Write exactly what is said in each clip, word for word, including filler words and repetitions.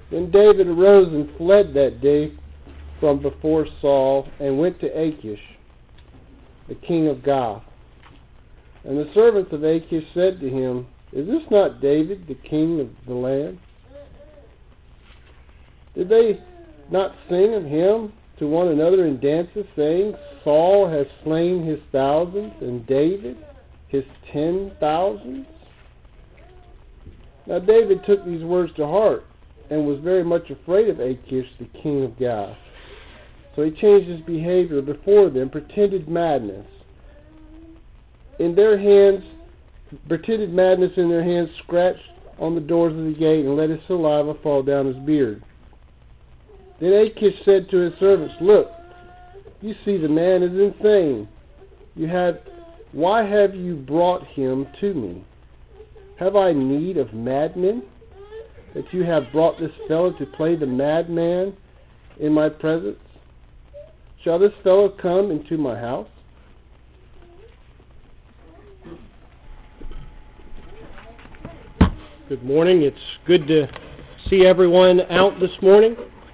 Then David arose and fled that day from before Saul, and went to Achish, the king of Gath. And the servants of Achish said to him, Is this not David, the king of the land? Did they not sing of him to one another in dances, saying, Saul has slain his thousands, and David his ten thousands? Now David took these words to heart, and was very much afraid of Achish, the king of Gath. So he changed his behavior before them, pretended madness. In their hands, pretended madness in their hands, scratched on the doors of the gate, and let his saliva fall down his beard. Then Achish said to his servants, Look, you see the man is insane. You have, why have you brought him to me? Have I need of madmen, that you have brought this fellow to play the madman in my presence? Shall this fellow come into my house? Good morning. It's good to see everyone out this morning.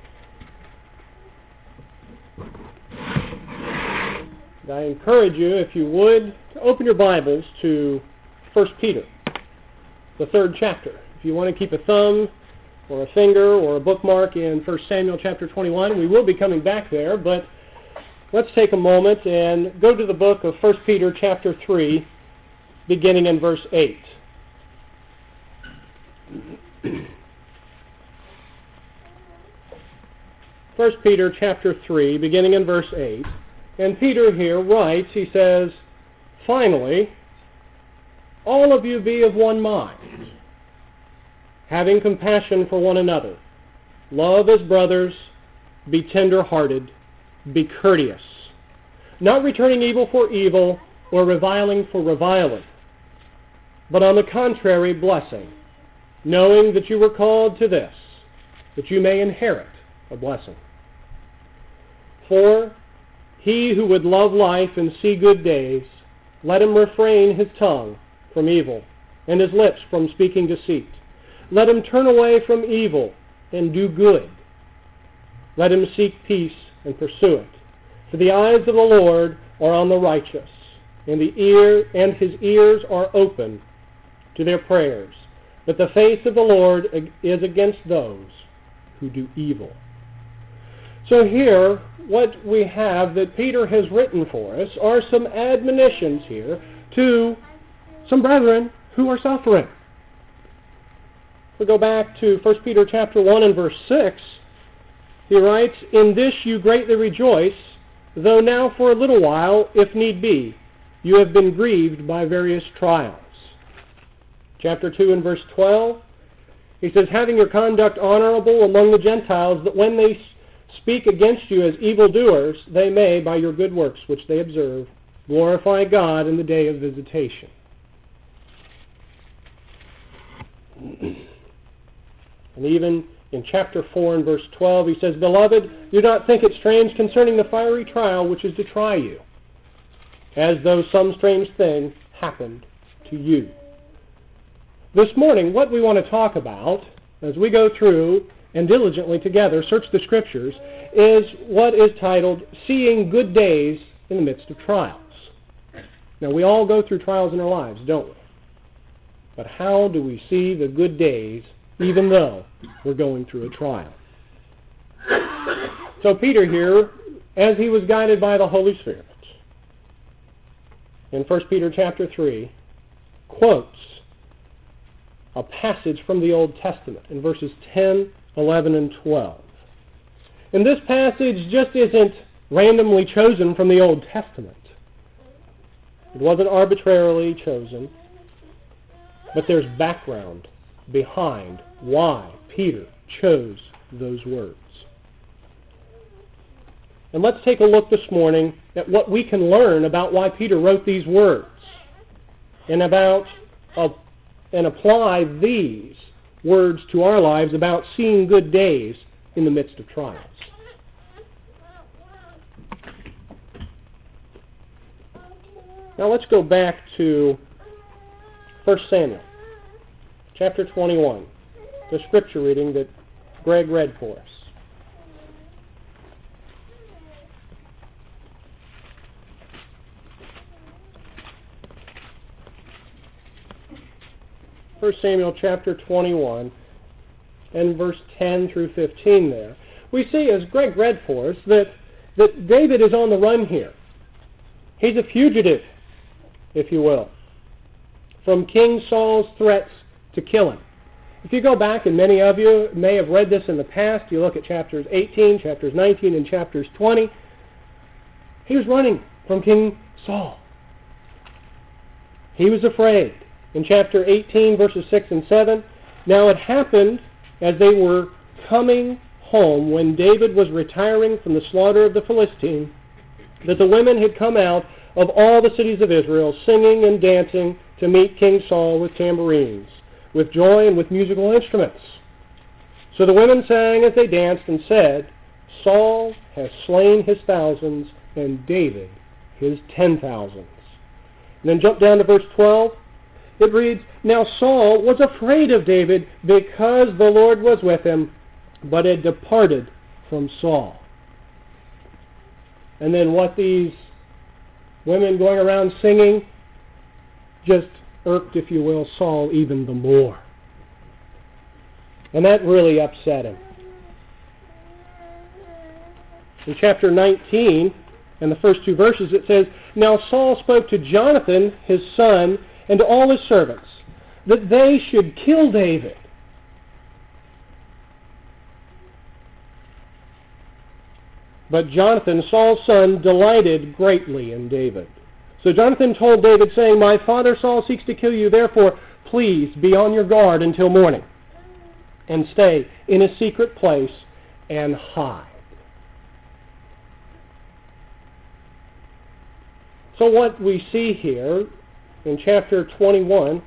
And I encourage you, if you would, to open your Bibles to First Peter, the third chapter. If you want to keep a thumb or a finger or a bookmark in First Samuel chapter twenty-one, we will be coming back there, but let's take a moment and go to the book of First Peter chapter three, beginning in verse eight. First Peter chapter three, beginning in verse eight. And Peter here writes, he says, Finally, all of you be of one mind, having compassion for one another. Love as brothers, be tender-hearted, be courteous, not returning evil for evil or reviling for reviling, but on the contrary blessing, knowing that you were called to this, that you may inherit a blessing. For he who would love life and see good days, let him refrain his tongue from evil and his lips from speaking deceit. Let him turn away from evil and do good. Let him seek peace and pursue it. For the eyes of the Lord are on the righteous, and the ear and his ears are open to their prayers. But the face of the Lord is against those who do evil. So here, what we have that Peter has written for us are some admonitions here to some brethren who are suffering. We go back to First Peter chapter one and verse six. He writes, In this you greatly rejoice, though now for a little while, if need be, you have been grieved by various trials. Chapter two and verse twelve, he says, Having your conduct honorable among the Gentiles, that when they speak against you as evildoers, they may, by your good works which they observe, glorify God in the day of visitation. And even in chapter four and verse twelve, he says, Beloved, do not think it strange concerning the fiery trial which is to try you, as though some strange thing happened to you. This morning, what we want to talk about, as we go through and diligently together search the Scriptures, is what is titled, Seeing Good Days in the Midst of Trials. Now, we all go through trials in our lives, don't we? But how do we see the good days even though we're going through a trial? So Peter here, as he was guided by the Holy Spirit, in First Peter chapter three, quotes a passage from the Old Testament in verses ten, eleven, and twelve. And this passage just isn't randomly chosen from the Old Testament. It wasn't arbitrarily chosen, but there's background behind why Peter chose those words. And let's take a look this morning at what we can learn about why Peter wrote these words and about uh, and apply these words to our lives about seeing good days in the midst of trials. Now let's go back to First Samuel chapter twenty-one, the scripture reading that Greg read for us. First Samuel chapter twenty-one and verse ten through fifteen there. We see, as Greg read for us, that, that David is on the run here. He's a fugitive, if you will, from King Saul's threats to kill him. If you go back, and many of you may have read this in the past, you look at chapters eighteen, chapters nineteen, and chapters twenty, he was running from King Saul. He was afraid. In chapter eighteen, verses six and seven, now it happened as they were coming home, when David was retiring from the slaughter of the Philistines, that the women had come out of all the cities of Israel, singing and dancing to meet King Saul with tambourines, with joy and with musical instruments. So the women sang as they danced and said, Saul has slain his thousands, and David his ten thousands. And then jump down to verse twelve. It reads, Now Saul was afraid of David because the Lord was with him, but had departed from Saul. And then what these women going around singing just irked, if you will, Saul even the more. And that really upset him. In chapter nineteen, and the first two verses, it says, Now Saul spoke to Jonathan, his son, and to all his servants, that they should kill David. But Jonathan, Saul's son, delighted greatly in David. So Jonathan told David, saying, My father Saul seeks to kill you, therefore please be on your guard until morning, and stay in a secret place and hide. So what we see here in chapter twenty-one,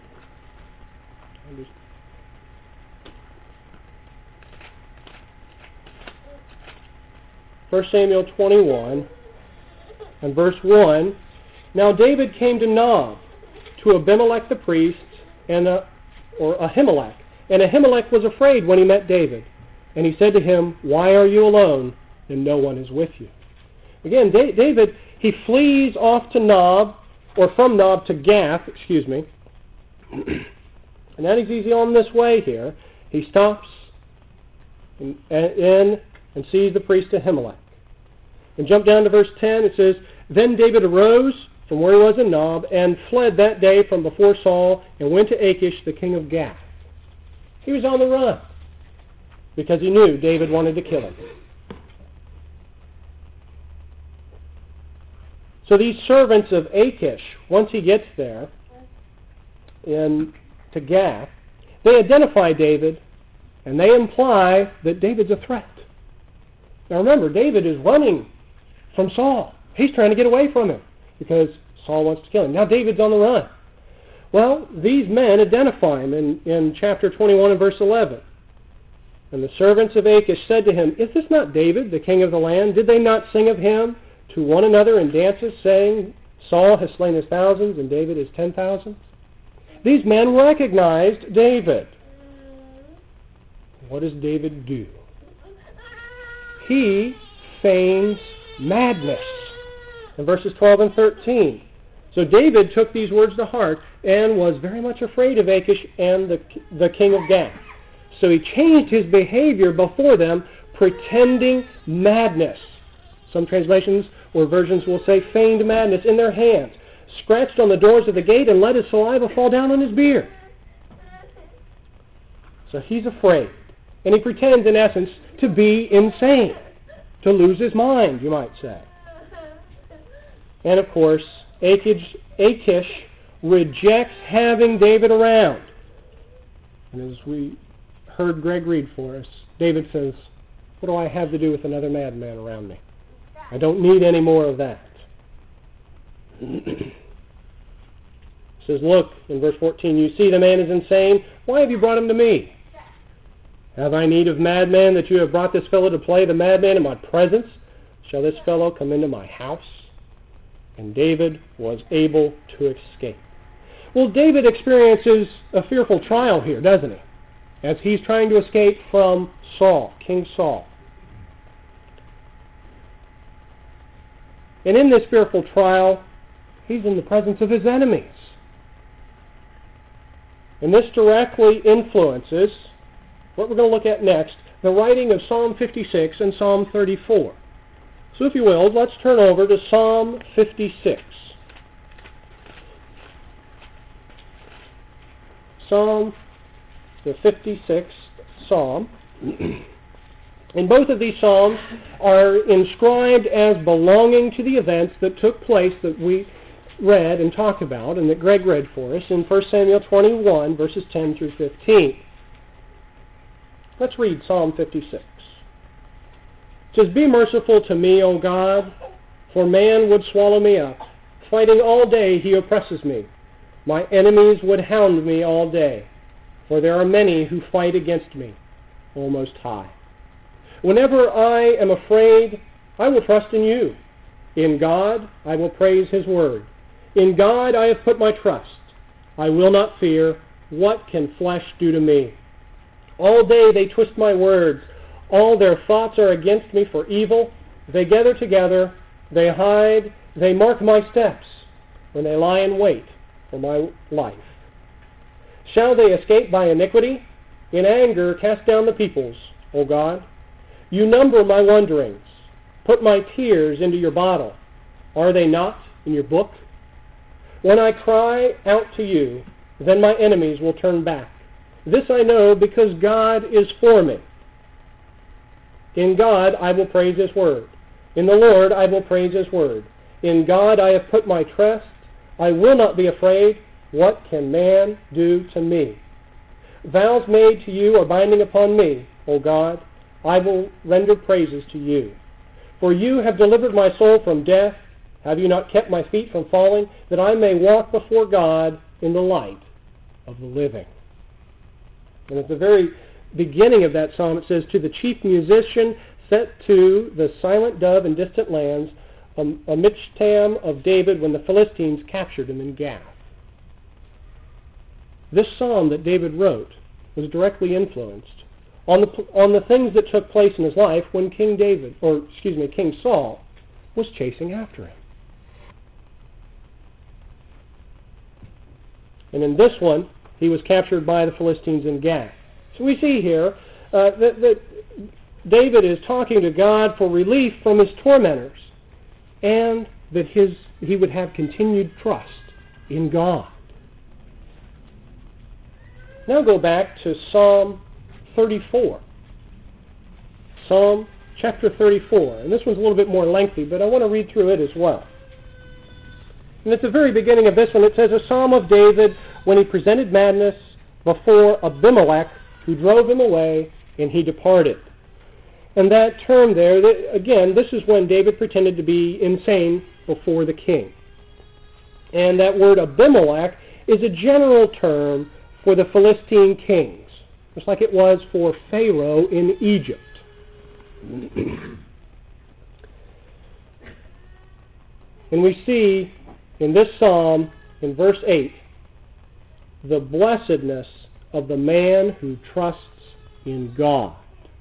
First Samuel twenty-one and verse one, Now David came to Nob, to Abimelech the priest, and uh, or Ahimelech. And Ahimelech was afraid when he met David. And he said to him, Why are you alone, and no one is with you? Again, da- David, he flees off to Nob, or from Nob to Gath, excuse me. And that is easy on this way here. He stops in, in and sees the priest Ahimelech. And jump down to verse ten, it says, Then David arose from where he was in Nob, and fled that day from before Saul, and went to Achish, the king of Gath. He was on the run, because he knew David wanted to kill him. So these servants of Achish, once he gets there, in to Gath, they identify David, and they imply that David's a threat. Now remember, David is running from Saul. He's trying to get away from him, because Saul wants to kill him. Now David's on the run. Well, these men identify him in, in chapter twenty-one and verse eleven. And the servants of Achish said to him, Is this not David, the king of the land? Did they not sing of him to one another in dances, saying, Saul has slain his thousands, and David his ten thousands? These men recognized David. What does David do? He feigns madness. In verses twelve and thirteen. So David took these words to heart and was very much afraid of Achish and the, the king of Gath. So he changed his behavior before them, pretending madness. Some translations or versions will say feigned madness in their hands, scratched on the doors of the gate and let his saliva fall down on his beard. So he's afraid. And he pretends, in essence, to be insane, to lose his mind, you might say. And of course, Achish, Achish rejects having David around. And as we heard Greg read for us, David says, What do I have to do with another madman around me? I don't need any more of that. He says, Look, in verse fourteen, You see the man is insane. Why have you brought him to me? Have I need of madman that you have brought this fellow to play the madman in my presence? Shall this fellow come into my house? And David was able to escape. Well, David experiences a fearful trial here, doesn't he? as he's trying to escape from Saul, King Saul. And in this fearful trial, he's in the presence of his enemies. And this directly influences what we're going to look at next, the writing of Psalm fifty-six and Psalm thirty-four. So if you will, let's turn over to Psalm fifty-six. Psalm, the fifty-sixth Psalm. And both of these Psalms are inscribed as belonging to the events that took place that we read and talked about and that Greg read for us in First Samuel twenty-one, verses ten through fifteen. Let's read Psalm fifty-six. It says, "Be merciful to me, O God, for man would swallow me up. Fighting all day he oppresses me. My enemies would hound me all day, for there are many who fight against me, O Most High. Whenever I am afraid, I will trust in you. In God I will praise his word. In God I have put my trust. I will not fear. What can flesh do to me? All day they twist my words. All their thoughts are against me for evil. They gather together. They hide. They mark my steps when they lie in wait for my life. Shall they escape by iniquity? In anger cast down the peoples, O God. You number my wanderings. Put my tears into your bottle. Are they not in your book? When I cry out to you, then my enemies will turn back. This I know because God is for me. In God I will praise his word. In the Lord I will praise his word. In God I have put my trust. I will not be afraid. What can man do to me? Vows made to you are binding upon me, O God. I will render praises to you. For you have delivered my soul from death. Have you not kept my feet from falling, that I may walk before God in the light of the living? And at the very beginning of that psalm it says, to the chief musician set to the silent dove in distant lands, a, a michtam of David when the Philistines captured him in Gath. This psalm that David wrote was directly influenced on the on the things that took place in his life when King David, or excuse me, King Saul was chasing after him. And in this one, he was captured by the Philistines in Gath. So we see here uh, that, that David is talking to God for relief from his tormentors, and that his he would have continued trust in God. Now go back to Psalm thirty-four. Psalm chapter thirty-four. And this one's a little bit more lengthy, but I want to read through it as well. And at the very beginning of this one, it says, a psalm of David when he presented madness before Abimelech, who drove him away, and he departed. And that term there, that, again, this is when David pretended to be insane before the king. And that word Abimelech is a general term for the Philistine kings, just like it was for Pharaoh in Egypt. And we see in this psalm, in verse eight, the blessedness of the man who trusts in God.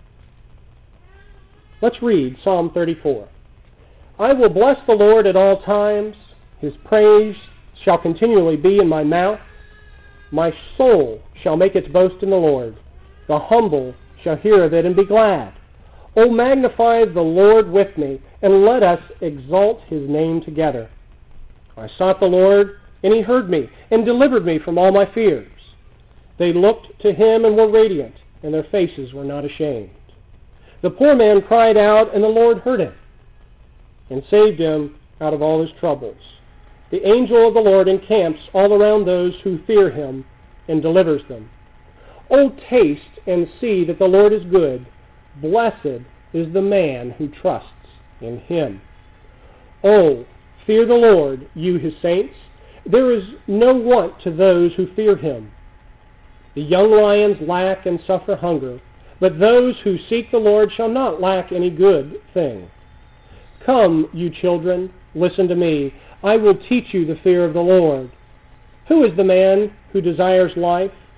Let's read Psalm thirty-four. I will bless the Lord at all times. His praise shall continually be in my mouth. My soul shall make its boast in the Lord. The humble shall hear of it and be glad. O magnify the Lord with me, and let us exalt his name together. I sought the Lord, and he heard me, and delivered me from all my fears. They looked to him and were radiant, and their faces were not ashamed. The poor man cried out, and the Lord heard him, and saved him out of all his troubles. The angel of the Lord encamps all around those who fear him, and delivers them. O taste and see that the Lord is good. Blessed is the man who trusts in him. O fear the Lord, you his saints. There is no want to those who fear him. The young lions lack and suffer hunger, but those who seek the Lord shall not lack any good thing. Come, you children, listen to me. I will teach you the fear of the Lord. Who is the man who desires life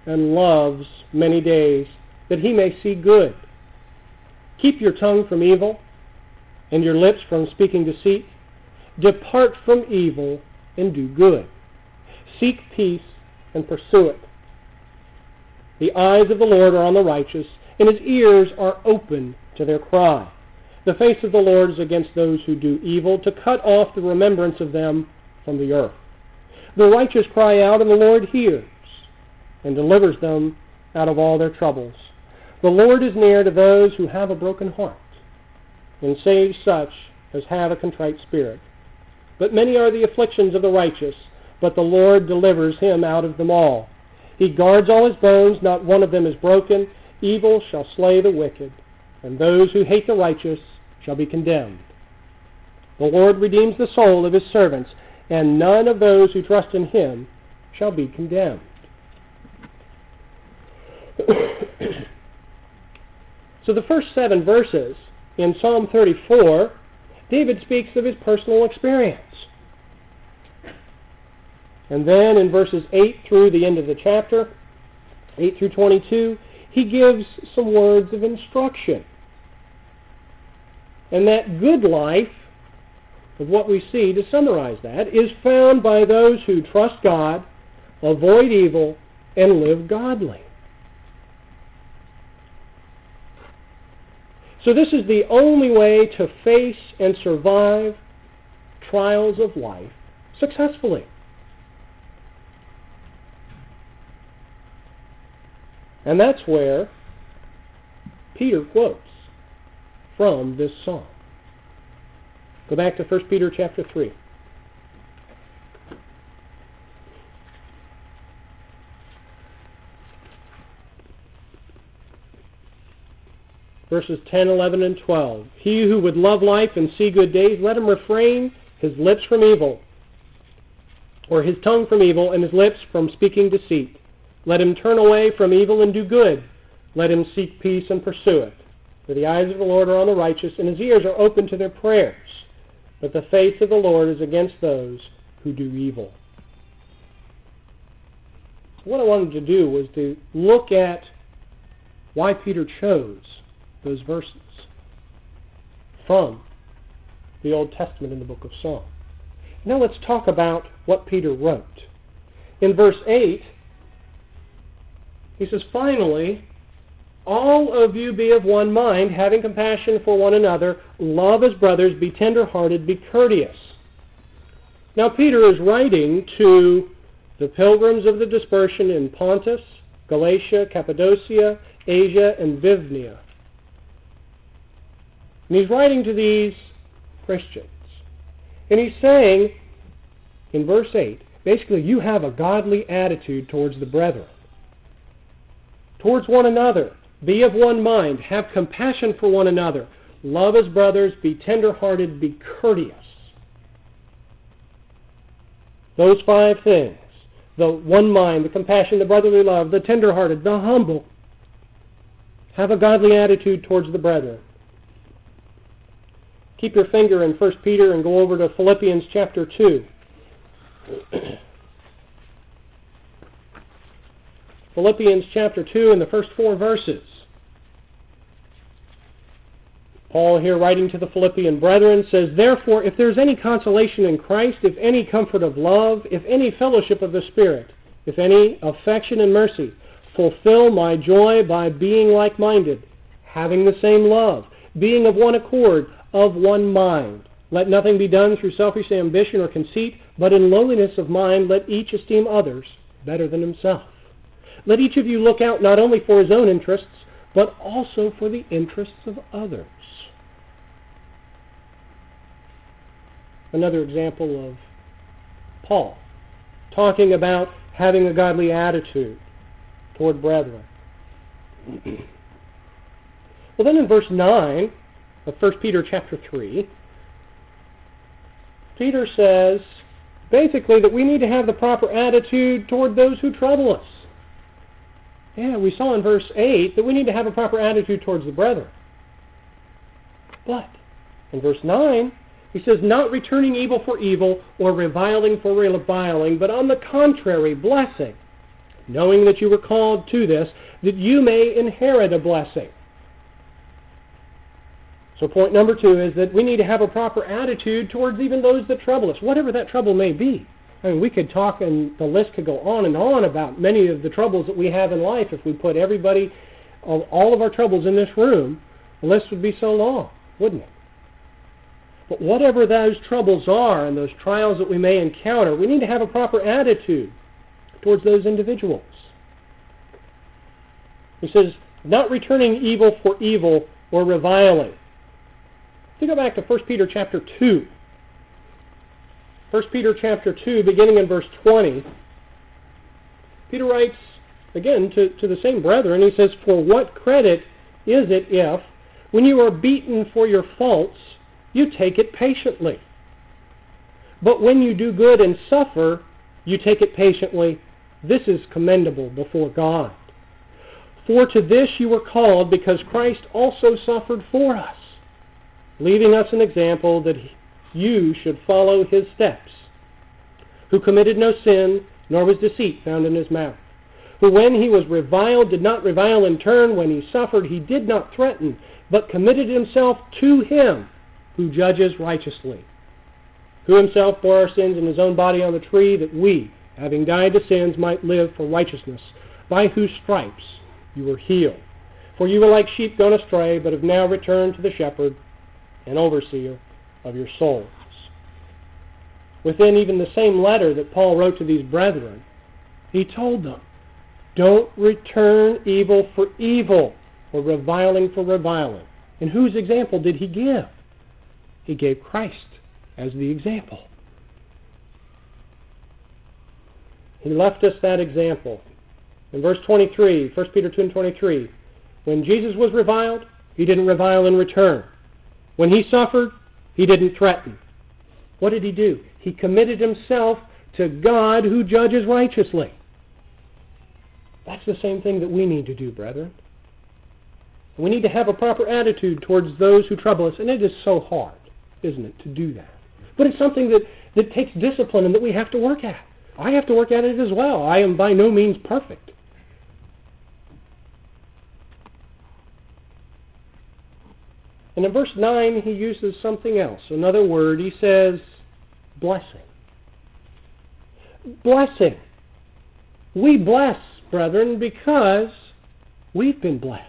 and loves many days, that he may see good. Keep your tongue from evil, and your lips from speaking deceit. Depart from evil and do good. Seek peace and pursue it. The eyes of the Lord are on the righteous, and his ears are open to their cry. The face of the Lord is against those who do evil, to cut off the remembrance of them from the earth. The righteous cry out, and the Lord hears, and delivers them out of all their troubles. The Lord is near to those who have a broken heart, and saves such as have a contrite spirit. But many are the afflictions of the righteous, but the Lord delivers him out of them all. He guards all his bones, not one of them is broken. Evil shall slay the wicked, and those who hate the righteous shall be condemned. The Lord redeems the soul of his servants, and none of those who trust in him shall be condemned. So the first seven verses in Psalm thirty-four, David speaks of his personal experience. And then in verses eight through the end of the chapter, eight through twenty-two, he gives some words of instruction. And that good life, of what we see, to summarize that, is found by those who trust God, avoid evil, and live godly. So this is the only way to face and survive trials of life successfully. And that's where Peter quotes from this psalm. Go back to First Peter chapter three. Verses ten, eleven, and twelve. He who would love life and see good days, let him refrain his lips from evil, or his tongue from evil, and his lips from speaking deceit. Let him turn away from evil and do good. Let him seek peace and pursue it. For the eyes of the Lord are on the righteous, and his ears are open to their prayers. But the face of the Lord is against those who do evil. What I wanted to do was to look at why Peter chose those verses from the Old Testament in the book of Psalms. Now let's talk about what Peter wrote. In verse eight, he says, finally, all of you be of one mind, having compassion for one another, love as brothers, be tender-hearted, be courteous. Now Peter is writing to the pilgrims of the dispersion in Pontus, Galatia, Cappadocia, Asia, and Bithynia. And he's writing to these Christians. And he's saying, in verse eight, basically, you have a godly attitude towards the brethren, towards one another. Be of one mind. Have compassion for one another. Love as brothers. Be tender-hearted. Be courteous. Those five things. The one mind, the compassion, the brotherly love, the tender-hearted, the humble. Have a godly attitude towards the brethren. Keep your finger in First Peter and go over to Philippians chapter two. Philippians chapter two and the first four verses. Paul here writing to the Philippian brethren says, therefore, if there is any consolation in Christ, if any comfort of love, if any fellowship of the Spirit, if any affection and mercy, fulfill my joy by being like-minded, having the same love, being of one accord, of one mind. Let nothing be done through selfish ambition or conceit, but in lowliness of mind let each esteem others better than himself. Let each of you look out not only for his own interests, but also for the interests of others. Another example of Paul talking about having a godly attitude toward brethren. Well, then in verse nine of First Peter chapter three, Peter says basically that we need to have the proper attitude toward those who trouble us. Yeah, we saw in verse eight that we need to have a proper attitude towards the brethren. But in verse nine, he says, not returning evil for evil or reviling for reviling, but on the contrary, blessing. knowing that you were called to this, that you may inherit a blessing. So point number two is that we need to have a proper attitude towards even those that trouble us, whatever that trouble may be. I mean, we could talk, and the list could go on and on about many of the troubles that we have in life. If we put everybody, all of our troubles in this room, the list would be so long, wouldn't it? But whatever those troubles are and those trials that we may encounter, we need to have a proper attitude towards those individuals. He says, not returning evil for evil or reviling. If you go back to First Peter chapter two, First Peter chapter two, beginning in verse twenty, Peter writes, again, to, to the same brethren, he says, for what credit is it if, when you are beaten for your faults, you take it patiently? But when you do good and suffer, you take it patiently. This is commendable before God. For to this you were called, because Christ also suffered for us, leaving us an example that you should follow his steps, who committed no sin, nor was deceit found in his mouth, who when he was reviled did not revile in turn, when he suffered he did not threaten, but committed himself to him who judges righteously, who himself bore our sins in his own body on the tree, that we, having died to sins, might live for righteousness, by whose stripes you were healed. For you were like sheep gone astray, but have now returned to the shepherd and overseer of your souls. Within even the same letter that Paul wrote to these brethren, he told them, don't return evil for evil or reviling for reviling. And whose example did he give? He gave Christ as the example. He left us that example. In verse twenty-three, First Peter two and twenty-three, when Jesus was reviled, he didn't revile in return. When he suffered, he didn't threaten. What did he do? He committed himself to God who judges righteously. That's the same thing that we need to do, brethren. We need to have a proper attitude towards those who trouble us, and it is so hard, isn't it, to do that. But it's something that, that takes discipline and that we have to work at. I have to work at it as well. I am by no means perfect. And in verse nine, he uses something else. Another word, he says, blessing. Blessing. We bless, brethren, because we've been blessed.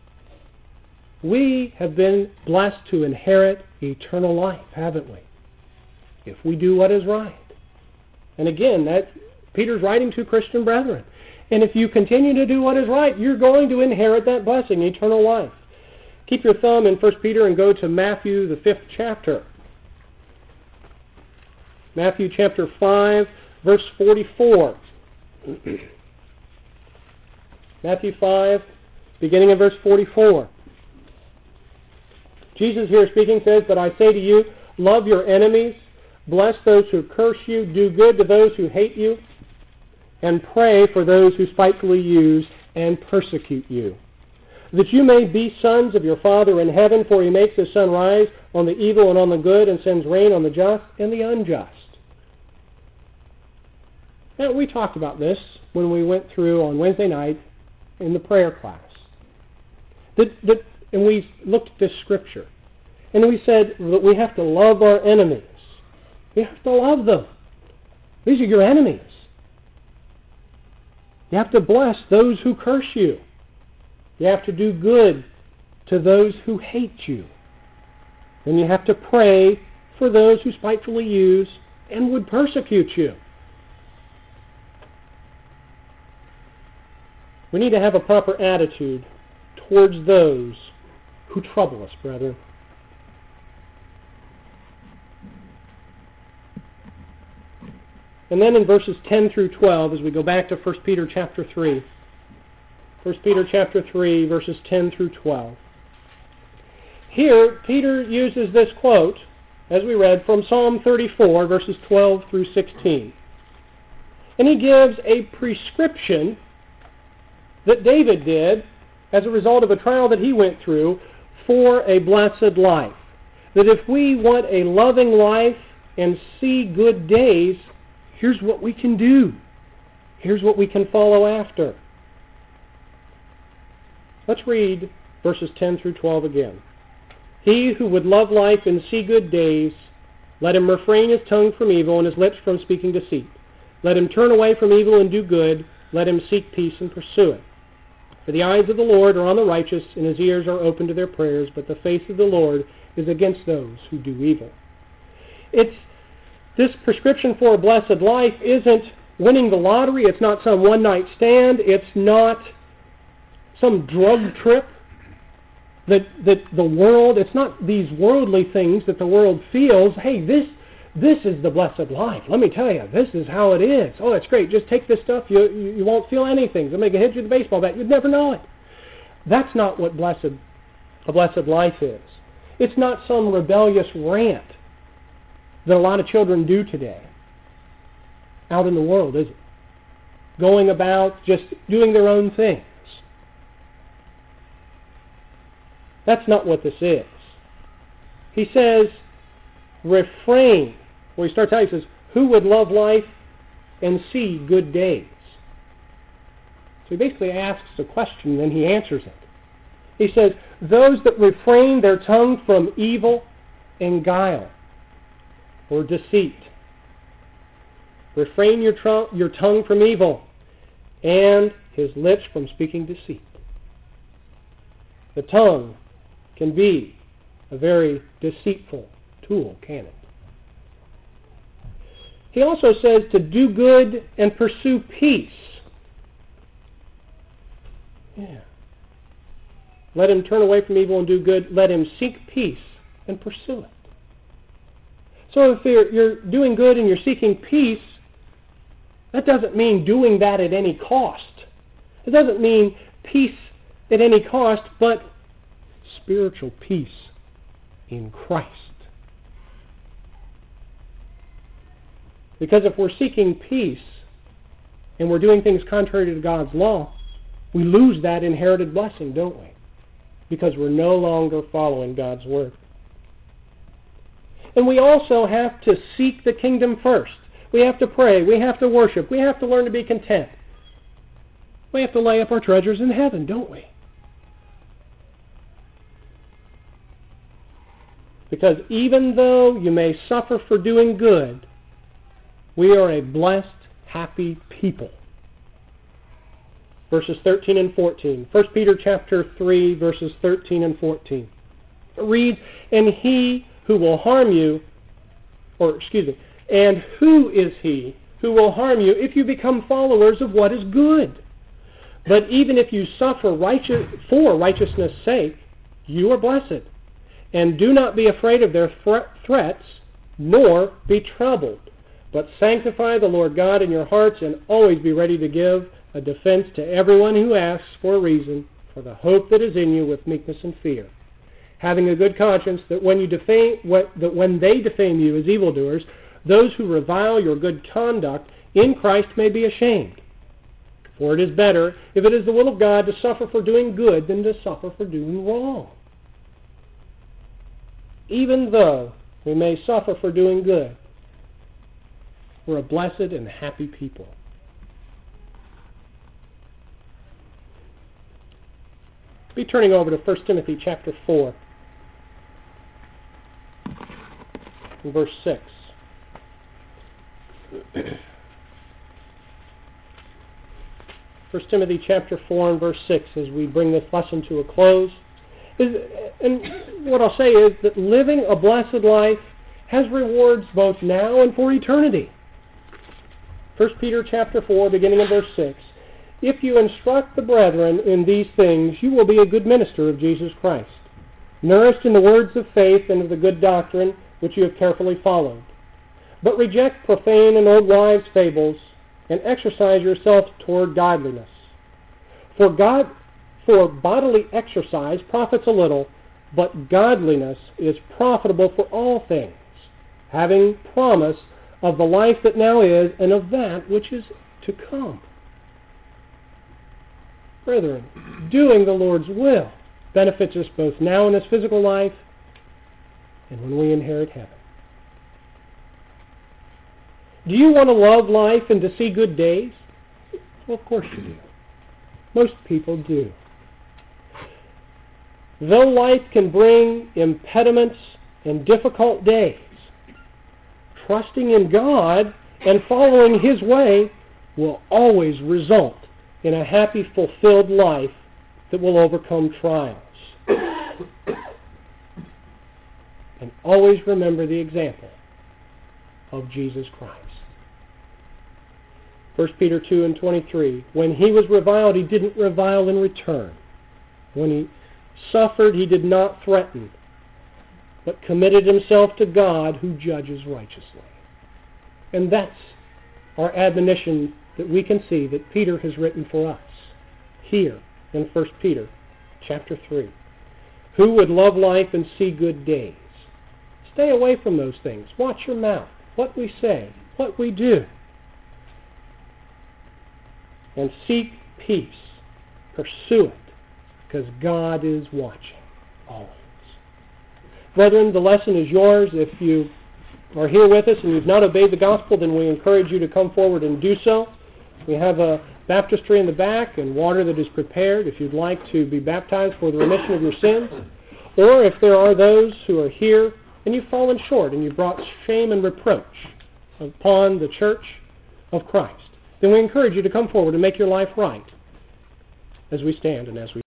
We have been blessed to inherit eternal life, haven't we? If we do what is right. And again, that Peter's writing to Christian brethren. And if you continue to do what is right, you're going to inherit that blessing, eternal life. Keep your thumb in First Peter and go to Matthew, the fifth chapter. Matthew chapter five, verse forty-four. Matthew five, beginning in verse forty-four. Jesus here speaking says, but I say to you, love your enemies, bless those who curse you, do good to those who hate you, and pray for those who spitefully use and persecute you, that you may be sons of your Father in heaven, for he makes his sun rise on the evil and on the good, and sends rain on the just and the unjust. Now, we talked about this when we went through on Wednesday night in the prayer class. That, that, and we looked at this scripture. And we said that we have to love our enemies. You have to love them. These are your enemies. You have to bless those who curse you. You have to do good to those who hate you. And you have to pray for those who spitefully use and would persecute you. We need to have a proper attitude towards those who trouble us, brethren. And then in verses ten through twelve, as we go back to First Peter chapter three, First Peter chapter three, verses ten through twelve. Here, Peter uses this quote, as we read, from Psalm thirty-four, verses twelve through sixteen. And he gives a prescription that David did as a result of a trial that he went through for a blessed life. That if we want a loving life and see good days, here's what we can do. Here's what we can follow after. Let's read verses ten through twelve again. He who would love life and see good days, let him refrain his tongue from evil and his lips from speaking deceit. Let him turn away from evil and do good. Let him seek peace and pursue it. For the eyes of the Lord are on the righteous, and his ears are open to their prayers, but the face of the Lord is against those who do evil. It's this prescription for a blessed life isn't winning the lottery. It's not some one-night stand. It's not some drug trip that that the world, it's not these worldly things that the world feels, hey, this this is the blessed life. Let me tell you, this is how it is. Oh, it's great. Just take this stuff. You, you, you won't feel anything. They'll make a hit you with a baseball bat. You'd never know it. That's not what blessed a blessed life is. It's not some rebellious rant that a lot of children do today out in the world, is it? Going about just doing their own things. That's not what this is. He says, refrain. Well, he starts out, he says, who would love life and see good days? So he basically asks a question, and he answers it. He says, those that refrain their tongue from evil and guile or deceit. Refrain your, tr- your tongue from evil and his lips from speaking deceit. The tongue can be a very deceitful tool, can it? He also says to do good and pursue peace. Yeah. Let him turn away from evil and do good. Let him seek peace and pursue it. So if you're, you're doing good and you're seeking peace, that doesn't mean doing that at any cost. It doesn't mean peace at any cost, but spiritual peace in Christ. Because if we're seeking peace and we're doing things contrary to God's law, we lose that inherited blessing, don't we? Because we're no longer following God's word. And we also have to seek the kingdom first. We have to pray. We have to worship. We have to learn to be content. We have to lay up our treasures in heaven, don't we? Because even though you may suffer for doing good, we are a blessed, happy people. Verses thirteen and fourteen. First Peter chapter three, verses thirteen and fourteen. It reads, and he who will harm you, or excuse me, and who is he who will harm you if you become followers of what is good? But even if you suffer righteous, for righteousness' sake, you are blessed. And do not be afraid of their thre- threats, nor be troubled. But sanctify the Lord God in your hearts, and always be ready to give a defense to everyone who asks for a reason for the hope that is in you with meekness and fear, having a good conscience that when you defame, what, that when they defame you as evildoers, those who revile your good conduct in Christ may be ashamed. For it is better, if it is the will of God, to suffer for doing good than to suffer for doing wrong. Even though we may suffer for doing good, we're a blessed and happy people. Be turning over to First Timothy chapter four, and verse six. First Timothy chapter four and verse six, as we bring this lesson to a close. Is, and what I'll say is that living a blessed life has rewards both now and for eternity. First Peter chapter four, beginning in verse six. If you instruct the brethren in these things, you will be a good minister of Jesus Christ, nourished in the words of faith and of the good doctrine which you have carefully followed. But reject profane and old wives' fables, and exercise yourself toward godliness. For God, for bodily exercise profits a little, but godliness is profitable for all things, having promise of the life that now is and of that which is to come. Brethren, doing the Lord's will benefits us both now in this physical life and when we inherit heaven. Do you want to love life and to see good days? Well, of course you do. Most people do. Though life can bring impediments and difficult days, trusting in God and following His way will always result in a happy, fulfilled life that will overcome trials. And always remember the example of Jesus Christ. First Peter two and twenty-three, when he was reviled, he didn't revile in return. When he suffered, he did not threaten, but committed himself to God who judges righteously. And that's our admonition that we can see that Peter has written for us here in First Peter chapter three. Who would love life and see good days? Stay away from those things. Watch your mouth, what we say, what we do. And seek peace. Pursue it, because God is watching always. Brethren, the lesson is yours. If you are here with us and you've not obeyed the gospel, then we encourage you to come forward and do so. We have a baptistry in the back and water that is prepared if you'd like to be baptized for the remission of your sins. Or if there are those who are here and you've fallen short and you've brought shame and reproach upon the church of Christ, then we encourage you to come forward and make your life right as we stand and as we